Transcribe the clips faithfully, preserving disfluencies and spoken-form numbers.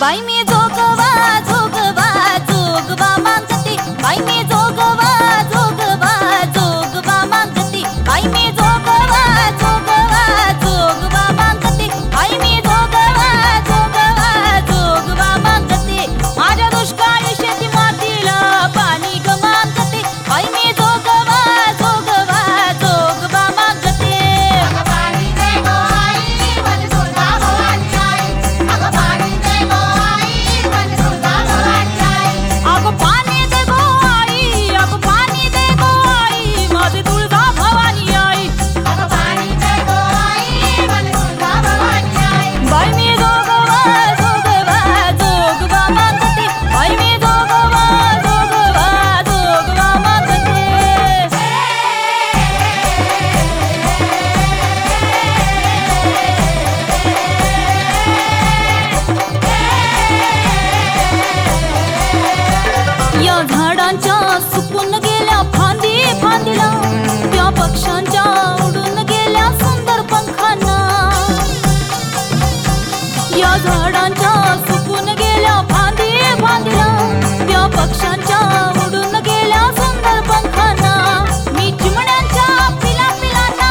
बाई मी जोगवा जोगवा जोगवा मागते, बाई मी जोगवा जोगवा जोगवा मागते, बाई मी जोगवा जोगवा जोगवा मागते, बाई मी जोगवा जोगवा जोगवा मागते, माझ्या दुष्काळी शेती मातीला पाणी ग मागते, बाई मी जोगवा जोगवा जोगवा मागते. अगं पाणी दे गो आई माझी तुळजा भवानी आई, अगं पाणी दे गो आई माझी तुळजा भवानी आई, अगं पाणी दे गो आई, अगं पाणी दे गो आई माझी तुळजा भवानी आई. अगं पाणी दे गो आई माझी तुळजा भवानी आई. बाई मी जोगवा जोगवा जोगवा मागते, बाई मी जोगवा जोगवा जोगवा मागते. या झाडांच्या सुकून गेल्या फांदी फांदीला, त्या पक्ष्यांच्या उडून गेल्या सुंदर पंखांना. या झाडांच्या सुकून गेल्या फांदी फांदीला, त्या पक्ष्यांच्या उडून गेल्या सुंदर पंखांना. मी चिमण्यांच्या पिला पिलांना,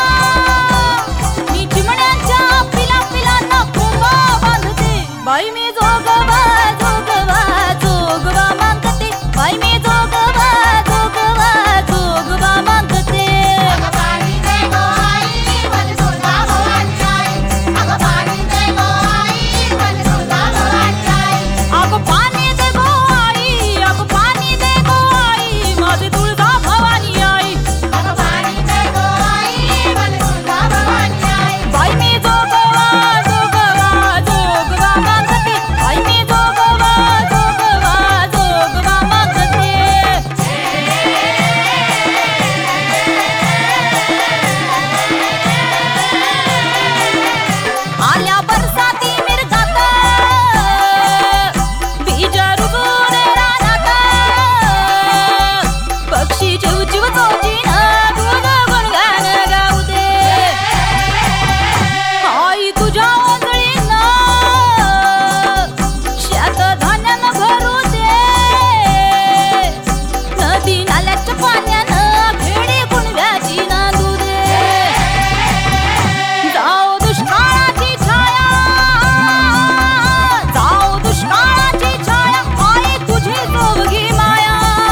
मी चिमण्यांच्या पिला पिलांना कोंबा बांधते, बाई मी जोगवा जोगवा जोगवा मागते, बाई मी जोगवा जोगवा जोगवा मागते. अगं पाणी दे गो आई माझी तुळजा भवानी आई, अगं पाणी दे गो आई माझी तुळजा भवानी आई. अगं पाणी दे गो आई, अगं पाणी दे गो आई माझी तुळजा भवानी आई. अगं पाणी दे गो आई माझी तुळजा भवानी आई. बाई मी जोगवा जोगवा जोगवा मागते, बाई मी जोगवा जोगवा जोगवा मागते. आल्या बरसाती मिरगात, बीज रुजून रानात, पक्षी चिवचिव चोचीन तुझ गुणगान गाऊ दे. आई तुझ्या ओंजळीन शेत धान्यानं भरू दे, नदी नाल्याच्या पाण्यानं खेडी कुणव्याची नांदू दे. जाओ दुष्काळाची छाया, जाओ दुष्काळाची छाया, आई तुझी जोगी माया.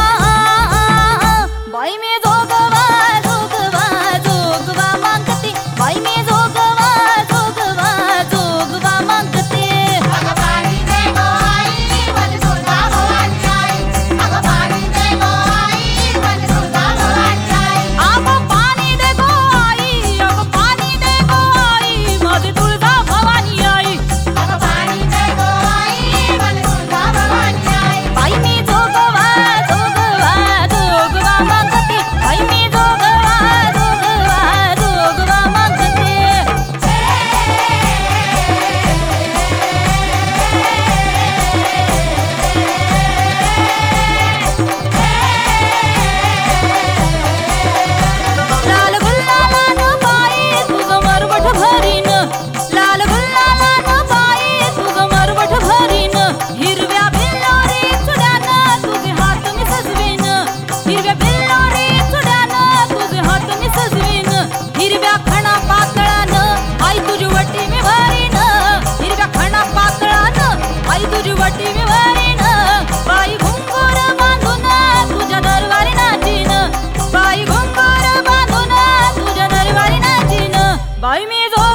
बाई मी जोगवा जोगवा जोगवा मागते, बाई मी जोगवा जोगवा जोगवा मागते. अगं पाणी दे गो आई माझी तुळजा भवानी आई, अगं पाणी दे गो आई माझी तुळजा भवानी आई. अगं पाणी दे गो आई, अगं पाणी दे गो आई माझी तुळजा भवानी आई. अगं पाणी दे गो आई माझी तुळजा भवानी आई. बाई मी जोगवा जोगवा जोगवा मागते, बाई मी जोगवा जोगवा जोगवा मागते. लाल गुलालानं बाई तुझं मरवट भरीन, लाल गुलालानं बाई तुझं मरवट भरीन, हिरव्या बिल्लोरी चुड्यानं तुझे हात मी सजवीन, हिरव्या बिल्लोरी चुड्यानं तुझे हात मी सजवीन, हिरव्या खणा पातळानं आई तुझी वटी मी भरीन, हिरव्या खणा पातळानं आई तुझी वटी मी भरीन. बाई घुंगूर बांधून तुझ्या दरबारी नाचीन, बाई घुंगूर बांधून तुझ्या दरबारी नाचीन. बाई मी जो